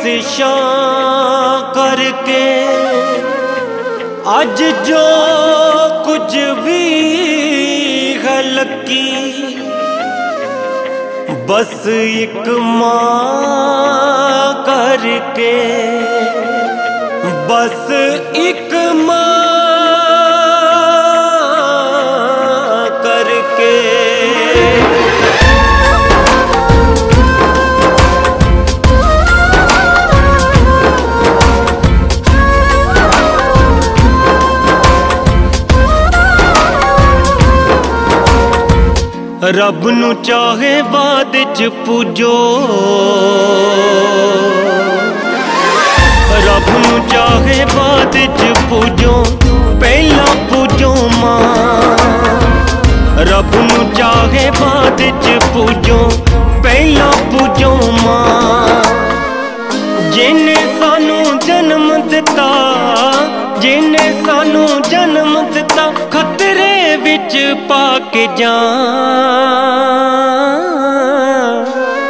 बख्शिशां करके अज जो कुछ भी है लकी, बस एक माँ करके, बस एक माँ करके। रब नू चाहे बाद च पूजो, रब नू चाहे बाद च पूजो, पहला पूजो मां। रब नू चाहे बाद च पूजो, पहला पूजो मां। जिन्ने सानू जन्म दिता, जिन्ने सानू जन्म दिता, खतरे विच पाके जान।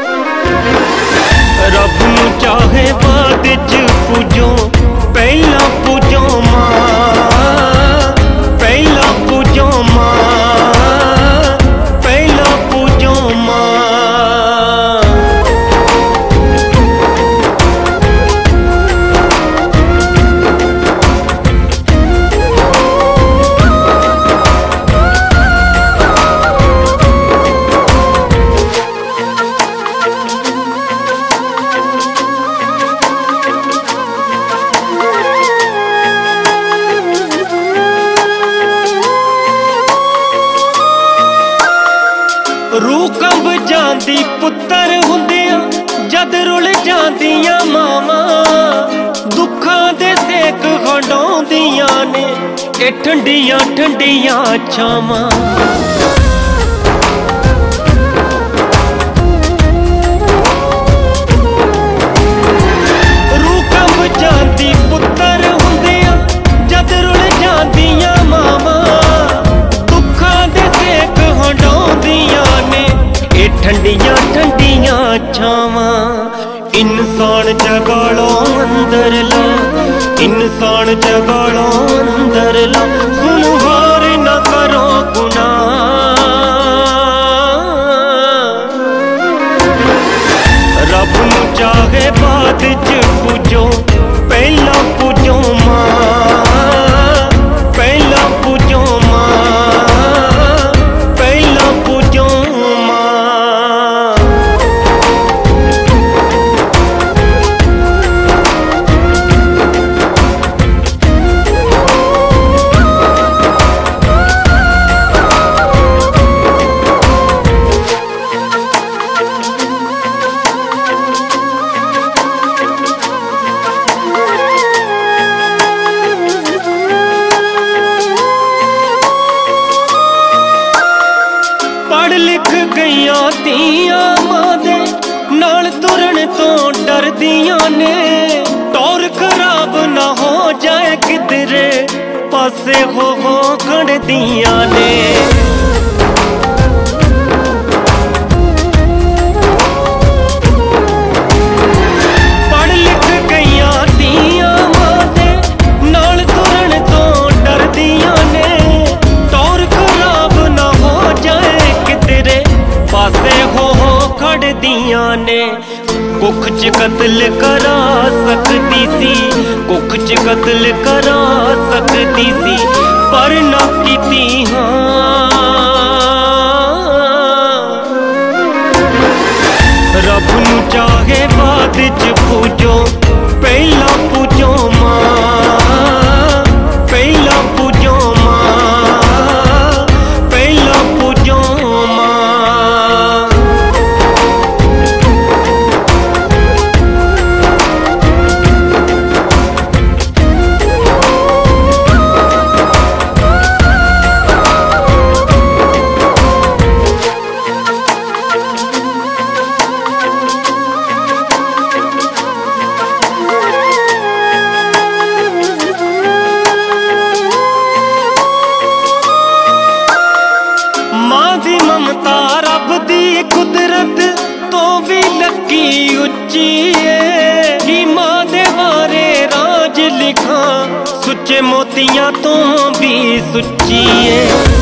रब नू चाहे बाद च पूजो, पहला पूजो मां। पहला पूजो मां, पहला पूजो मां। रूह कंब जांदी पुत्तर हुंदियां, जद रुल जांदियां मावां। दुखां दे सेक खंडोंदियां ने ए ठंडियां ठंडियां छावां। रूह कंब जांदी पुत्तर हुंदियां, जद रुल जांदियां मावां। दुखां दे सेक खंडोंदियां ए ठंडियां ठंडियां छावां। इंसान जगालो अंदर ला, इंसान जगालो अंदर ला, हुण होर न करो गुनाह। रब नू चाहे बाद च पूजो, पहला पूजो मां। पहला पूजो मां, पहला पूजो धीआं मां दे नाल तुरन तो डरदियां ने। टौर खराब ना हो जाए किधरे, पासे हो खड़दियां ने। पढ़ लिख गईयां धीआं मां दे नाल तुरन तो डरदियां ने। टौर खराब ना हो जाए किधरे, पासे हो खड़दियां ने। कुख च कत्ल करा सकती सी, कुख च कत्ल करा सकती सी, पर ना कीती हां। रब नू चाहे बाद च पूजो, पहला पूजो मां। पहला पूजो मां, पहला पूजो मां। कुदरत तो भी लकी उच्ची है, ही मां दे बारे राज लिखा सुच्चे मोतियां तो भी सुच्ची है।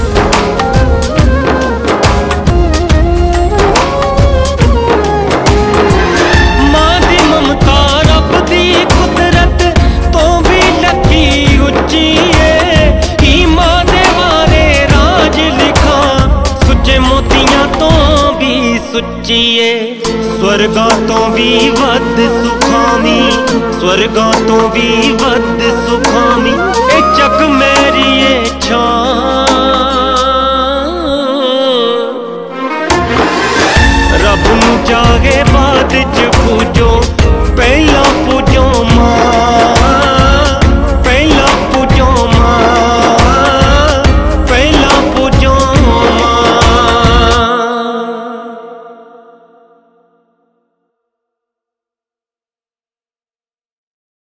सुच्चिए स्वर्गां तो भी वध सुखामी, स्वर्गां तो भी वध सुखामी ए जग में